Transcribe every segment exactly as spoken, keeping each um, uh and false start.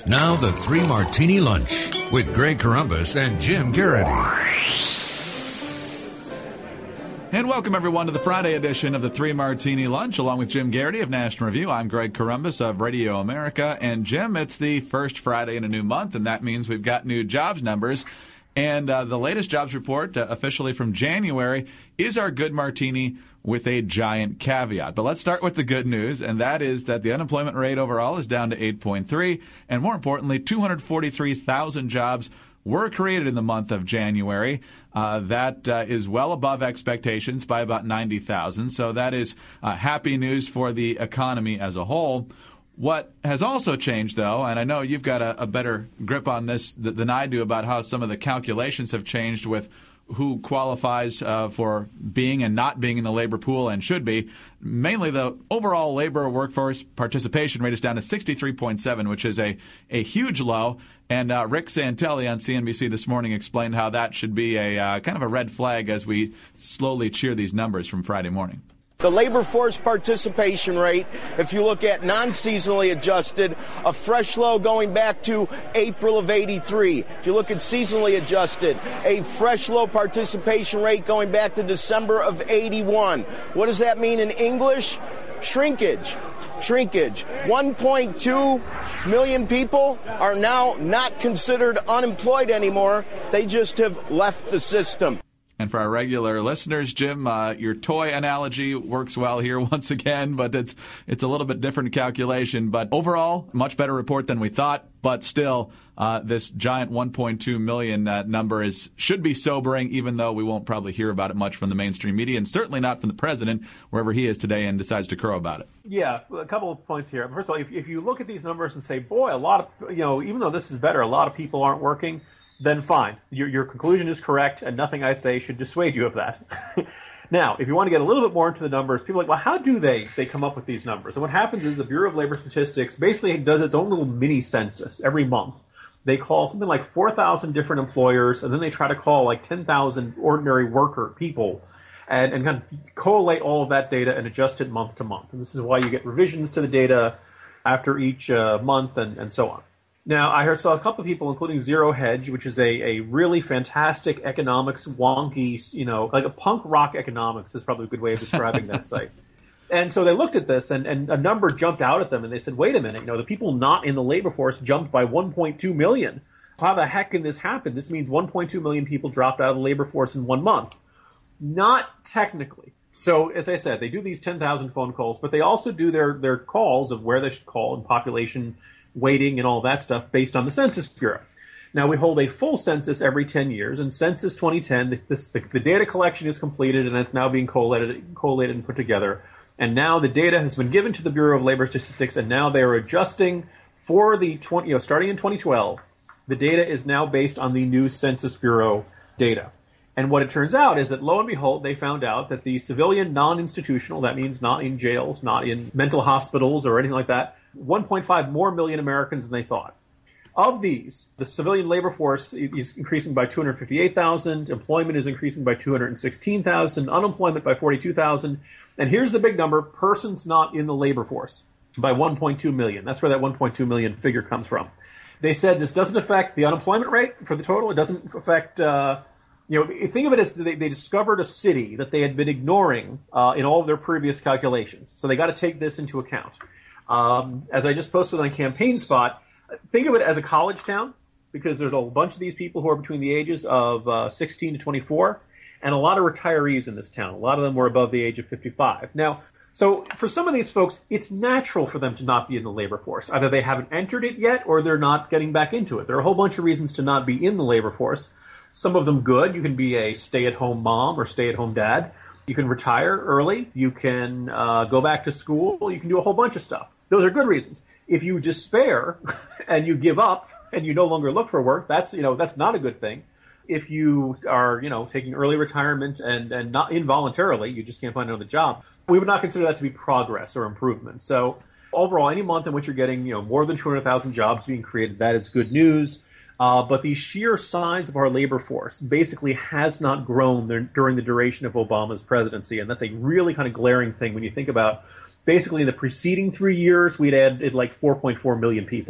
Now the Three Martini Lunch with Greg Corombos and Jim Garrity. And welcome, everyone, to the Friday edition of the Three Martini Lunch, along with Jim Garrity of National Review. I'm Greg Corombos of Radio America. And, Jim, it's the first Friday in a new month, and that means we've got new jobs numbers. And uh, the latest jobs report, uh, officially from January, is our good martini with a giant caveat. But let's start with the good news, and that is that the unemployment rate overall is down to eight point three. And more importantly, two hundred forty-three thousand jobs were created in the month of January. Uh, that uh, is well above expectations by about ninety thousand. So that is uh, happy news for the economy as a whole. What has also changed, though, and I know you've got a, a better grip on this th- than I do about how some of the calculations have changed with who qualifies uh, for being and not being in the labor pool and should be. Mainly the overall labor workforce participation rate is down to sixty-three point seven, which is a, a huge low. And uh, Rick Santelli on C N B C this morning explained how that should be a uh, kind of a red flag as we slowly cheer these numbers from Friday morning. The labor force participation rate, if you look at non-seasonally adjusted, a fresh low going back to April of eighty-three. If you look at seasonally adjusted, a fresh low participation rate going back to December of eighty-one. What does that mean in English? Shrinkage. Shrinkage. one point two million people are now not considered unemployed anymore. They just have left the system. And for our regular listeners, Jim, uh, your toy analogy works well here once again, but it's it's a little bit different calculation. But overall, much better report than we thought. But still, uh, this giant one point two million uh, number is should be sobering, even though we won't probably hear about it much from the mainstream media, and certainly not from the president, wherever he is today and decides to crow about it. Yeah, a couple of points here. First of all, if, if you look at these numbers and say, boy, a lot of, you know, even though this is better, a lot of people aren't working, then fine. Your, your conclusion is correct, and nothing I say should dissuade you of that. Now, if you want to get a little bit more into the numbers, people are like, well, how do they, they come up with these numbers? And what happens is the Bureau of Labor Statistics basically does its own little mini census every month. They call something like four thousand different employers, and then they try to call like ten thousand ordinary worker people and, and kind of collate all of that data and adjust it month to month. And this is why you get revisions to the data after each uh, month and, and so on. Now, I saw a couple of people, including Zero Hedge, which is a, a really fantastic economics wonky, you know, like a punk rock economics is probably a good way of describing that site. And so they looked at this, and, and a number jumped out at them, and they said, wait a minute, you know, the people not in the labor force jumped by one point two million. How the heck can this happen? This means one point two million people dropped out of the labor force in one month. Not technically. So, as I said, they do these ten thousand phone calls, but they also do their, their calls of where they should call and population weighting and all that stuff based on the Census Bureau. Now, we hold a full census every ten years. In Census twenty ten, this, the, the data collection is completed, and it's now being collated, collated and put together. And now the data has been given to the Bureau of Labor Statistics, and now they are adjusting for the twenty, you know, starting in twenty twelve. The data is now based on the new Census Bureau data. And what it turns out is that, lo and behold, they found out that the civilian non-institutional, that means not in jails, not in mental hospitals or anything like that, one point five more million Americans than they thought. Of these, the civilian labor force is increasing by two hundred fifty-eight thousand, employment is increasing by two hundred sixteen thousand, unemployment by forty-two thousand, and here's the big number, persons not in the labor force by one point two million. That's where that one point two million figure comes from. They said this doesn't affect the unemployment rate for the total. It doesn't affect, uh, you know, think of it as they, they discovered a city that they had been ignoring uh, in all of their previous calculations. So they got to take this into account. Um, as I just posted on Campaign Spot, think of it as a college town, because there's a bunch of these people who are between the ages of uh, sixteen to twenty-four, and a lot of retirees in this town. A lot of them were above the age of fifty-five. Now, so for some of these folks, it's natural for them to not be in the labor force. Either they haven't entered it yet, or they're not getting back into it. There are a whole bunch of reasons to not be in the labor force. Some of them good. You can be a stay-at-home mom or stay-at-home dad. You can retire early. You can uh, go back to school. You can do a whole bunch of stuff. Those are good reasons. If you despair and you give up and you no longer look for work, that's, you know, that's not a good thing. If you are, you know, taking early retirement and, and not involuntarily, you just can't find another job, we would not consider that to be progress or improvement. So overall, any month in which you're getting, you know, more than two hundred thousand jobs being created, that is good news. Uh, but the sheer size of our labor force basically has not grown there, during the duration of Obama's presidency. And that's a really kind of glaring thing when you think about basically in the preceding three years, we'd added like four point four million people.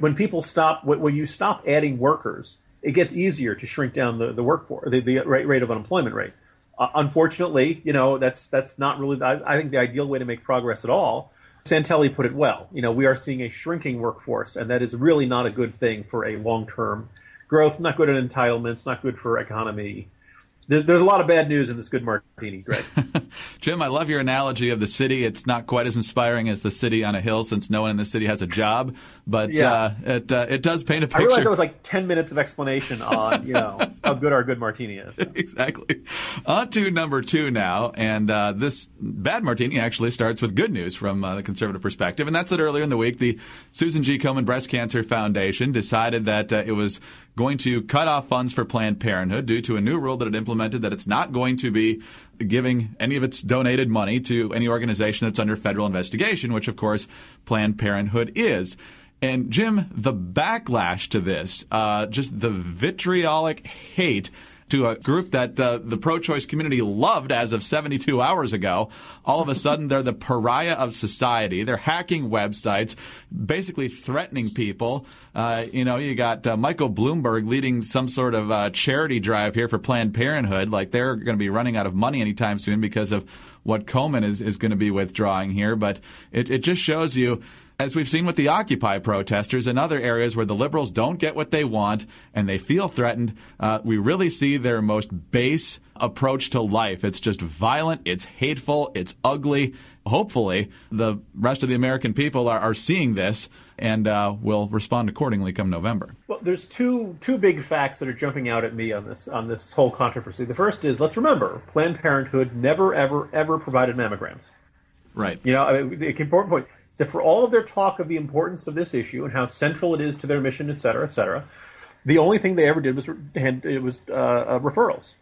when people stop, when you stop adding workers, it gets easier to shrink down the, the workforce, the, the rate, rate of unemployment rate. Uh, unfortunately, you know, that's that's not really, I, I think, the ideal way to make progress at all. Santelli put it well. You know, we are seeing a shrinking workforce, and that is really not a good thing for a long-term growth, not good at entitlements, not good for economy. There's, there's a lot of bad news in this good martini, Greg. Jim, I love your analogy of the city. It's not quite as inspiring as the city on a hill, since no one in the city has a job, but yeah. uh, it uh, it does paint a picture. I realized that was like ten minutes of explanation on, you know, how good our good martini is. So. Exactly. On to number two now, and uh, this bad martini actually starts with good news from uh, the conservative perspective, and that's that earlier in the week, the Susan G. Komen Breast Cancer Foundation decided that uh, it was going to cut off funds for Planned Parenthood due to a new rule that it implemented that it's not going to be giving any of its donated money to any organization that's under federal investigation, which, of course, Planned Parenthood is. And, Jim, the backlash to this, uh, just the vitriolic hate to a group that uh, the pro-choice community loved as of seventy-two hours ago. All of a sudden, they're the pariah of society. They're hacking websites, basically threatening people. Uh, you know, you got uh, Michael Bloomberg leading some sort of uh, charity drive here for Planned Parenthood. Like, they're going to be running out of money anytime soon because of what Komen is, is going to be withdrawing here. But it, it just shows you, as we've seen with the Occupy protesters and other areas where the liberals don't get what they want and they feel threatened, uh, we really see their most base approach to life. It's just violent, it's hateful, it's ugly. Hopefully, the rest of the American people are, are seeing this and uh, will respond accordingly come November. Well, there's two two big facts that are jumping out at me on this on this whole controversy. The first is, let's remember, Planned Parenthood never, ever, ever provided mammograms. Right. You know, I mean, the important point, that for all of their talk of the importance of this issue and how central it is to their mission, et cetera, et cetera, the only thing they ever did was hand, it was uh, uh, referrals.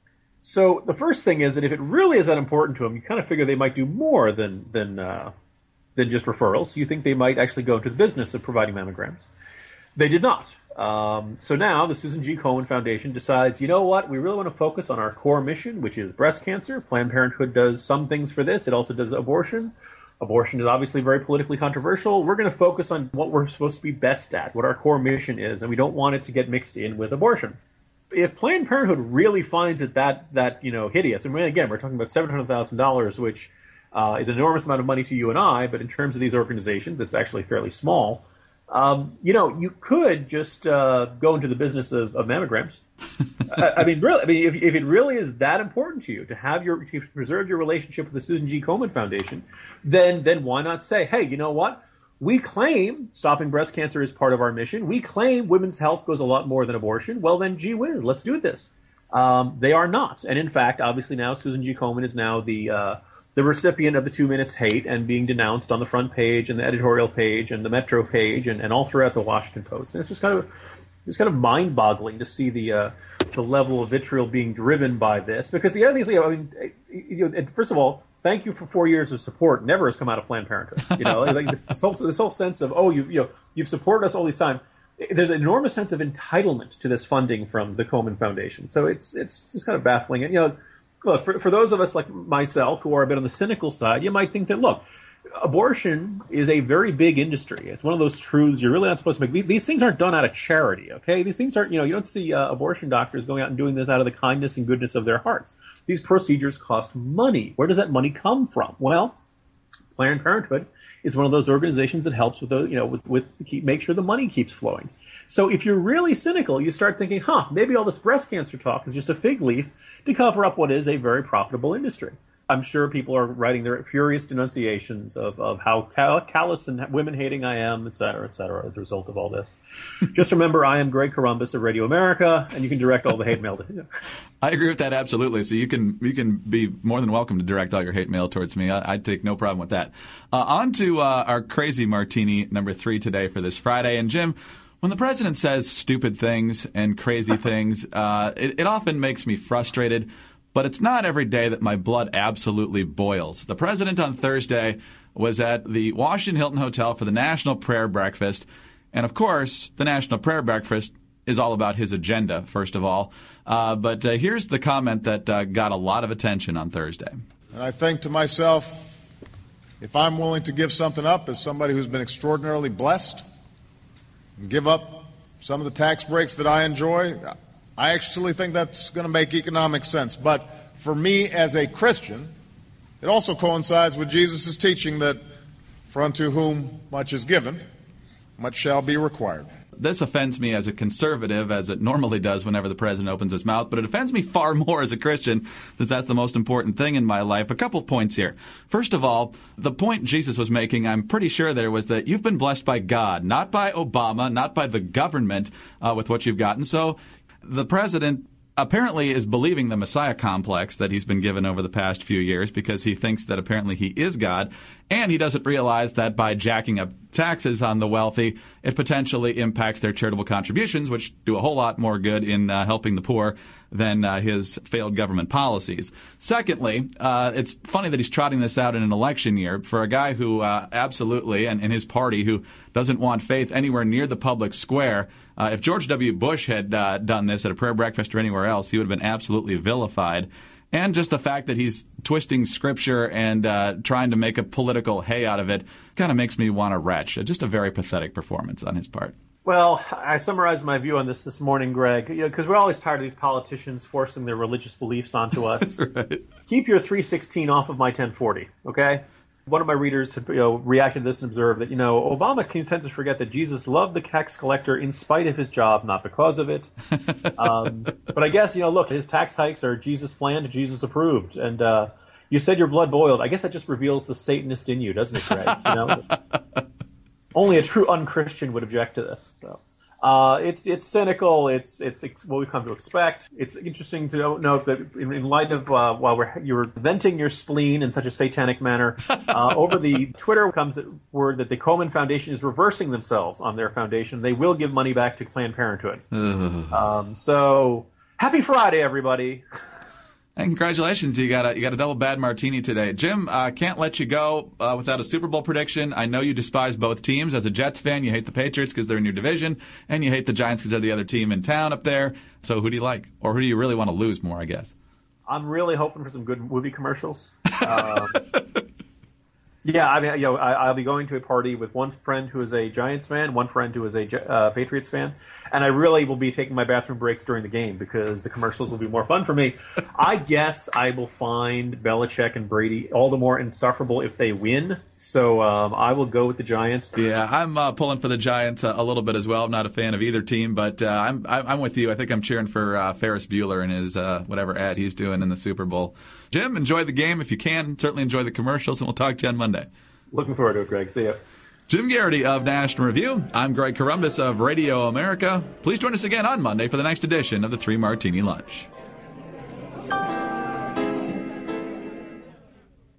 So the first thing is that if it really is that important to them, you kind of figure they might do more than than uh, than just referrals. You think they might actually go into the business of providing mammograms. They did not. Um, so now the Susan G. Komen Foundation decides, you know what, we really want to focus on our core mission, which is breast cancer. Planned Parenthood does some things for this. It also does abortion. Abortion is obviously very politically controversial. We're going to focus on what we're supposed to be best at, what our core mission is, and we don't want it to get mixed in with abortion. If Planned Parenthood really finds it that, that you know, hideous, and again, we're talking about seven hundred thousand dollars, which uh, is an enormous amount of money to you and I, but in terms of these organizations, it's actually fairly small. Um, you know, you could just uh, go into the business of, of mammograms. I, I mean, really, I mean, if, if it really is that important to you to have your to preserve your relationship with the Susan G. Komen Foundation, then then why not say, hey, you know what? We claim stopping breast cancer is part of our mission. We claim women's health goes a lot more than abortion. Well, then, gee whiz, let's do this. Um, they are not, and in fact, obviously now Susan G. Komen is now the uh, the recipient of the two minutes hate and being denounced on the front page and the editorial page and the Metro page and, and all throughout the Washington Post. And it's just kind of it's kind of mind-boggling to see the uh, the level of vitriol being driven by this. Because the other thing is, you know, I mean, you know, first of all, thank you for four years of support. Never has come out of Planned Parenthood. You know, like this, this whole this whole sense of, oh, you you know, you've supported us all this time. There's an enormous sense of entitlement to this funding from the Komen Foundation. So it's it's just kind of baffling. And you know, look, for for those of us like myself who are a bit on the cynical side, you might think that, look, abortion is a very big industry. It's one of those truths you're really not supposed to make. These things aren't done out of charity, okay? These things aren't, you know, you don't see uh, abortion doctors going out and doing this out of the kindness and goodness of their hearts. These procedures cost money. Where does that money come from? Well, Planned Parenthood is one of those organizations that helps with the, you know, with, with the keep, make sure the money keeps flowing. So if you're really cynical, you start thinking, huh, maybe all this breast cancer talk is just a fig leaf to cover up what is a very profitable industry. I'm sure people are writing their furious denunciations of, of how callous and women-hating I am, et cetera, et cetera, as a result of all this. Just remember, I am Greg Corombos of Radio America, and you can direct all the hate mail to me. I agree with that absolutely. So you can you can be more than welcome to direct all your hate mail towards me. I, I'd take no problem with that. Uh, on to uh, our crazy martini number three today for this Friday. And Jim, when the president says stupid things and crazy things, uh, it, it often makes me frustrated. But it's not every day that my blood absolutely boils. The president on Thursday was at the Washington Hilton Hotel for the National Prayer Breakfast. And, of course, the National Prayer Breakfast is all about his agenda, first of all. Uh, but uh, here's the comment that uh, got a lot of attention on Thursday. And I think to myself, if I'm willing to give something up as somebody who's been extraordinarily blessed, and give up some of the tax breaks that I enjoy, I actually think that's going to make economic sense. But for me as a Christian, it also coincides with Jesus' teaching that for unto whom much is given, much shall be required. This offends me as a conservative, as it normally does whenever the president opens his mouth, but it offends me far more as a Christian, since that's the most important thing in my life. A couple of points here. First of all, the point Jesus was making, I'm pretty sure there, was that you've been blessed by God, not by Obama, not by the government uh, with what you've gotten. So the president apparently is believing the Messiah complex that he's been given over the past few years, because he thinks that apparently he is God, and he doesn't realize that by jacking up taxes on the wealthy, it potentially impacts their charitable contributions, which do a whole lot more good in uh, helping the poor than uh, his failed government policies. Secondly, uh, it's funny that he's trotting this out in an election year for a guy who uh, absolutely, and, and his party, who doesn't want faith anywhere near the public square. Uh, if George W. Bush had uh, done this at a prayer breakfast or anywhere else, he would have been absolutely vilified. And just the fact that he's twisting Scripture and uh, trying to make a political hay out of it kind of makes me want to retch. Just a very pathetic performance on his part. Well, I summarized my view on this this morning, Greg, you know, because we're always tired of these politicians forcing their religious beliefs onto us. Right. Keep your three sixteen off of my ten forty, okay? One of my readers you know, reacted to this and observed that, you know, Obama tends to forget that Jesus loved the tax collector in spite of his job, not because of it. um, but I guess, you know, look, his tax hikes are Jesus planned, Jesus approved. And uh, you said your blood boiled. I guess that just reveals the Satanist in you, doesn't it, Greg? You know? Only a true un-Christian would object to this. So, uh, it's it's cynical. It's it's it's what we've come to expect. It's interesting to note that in, in light of uh, while we're you were venting your spleen in such a satanic manner, uh, over the Twitter comes the word that the Komen Foundation is reversing themselves on their foundation. They will give money back to Planned Parenthood. um, so happy Friday, everybody. And congratulations, you got a you got a double bad martini today. Jim, uh, can't let you go uh, without a Super Bowl prediction. I know you despise both teams. As a Jets fan, you hate the Patriots because they're in your division, and you hate the Giants because they're the other team in town up there. So who do you like? Or who do you really want to lose more, I guess? I'm really hoping for some good movie commercials. Um, yeah, I mean, you know, I, I'll be going to a party with one friend who is a Giants fan, one friend who is a uh, Patriots fan, and I really will be taking my bathroom breaks during the game because the commercials will be more fun for me. I guess I will find Belichick and Brady all the more insufferable if they win, so um, I will go with the Giants. Yeah, I'm uh, pulling for the Giants uh, a little bit as well. I'm not a fan of either team, but uh, I'm I'm with you. I think I'm cheering for uh, Ferris Bueller and his uh, whatever ad he's doing in the Super Bowl. Jim, enjoy the game if you can. Certainly enjoy the commercials, and we'll talk to you on Monday. Looking forward to it, Greg. See ya. Jim Garrity of National Review. I'm Greg Corombos of Radio America. Please join us again on Monday for the next edition of the Three Martini Lunch.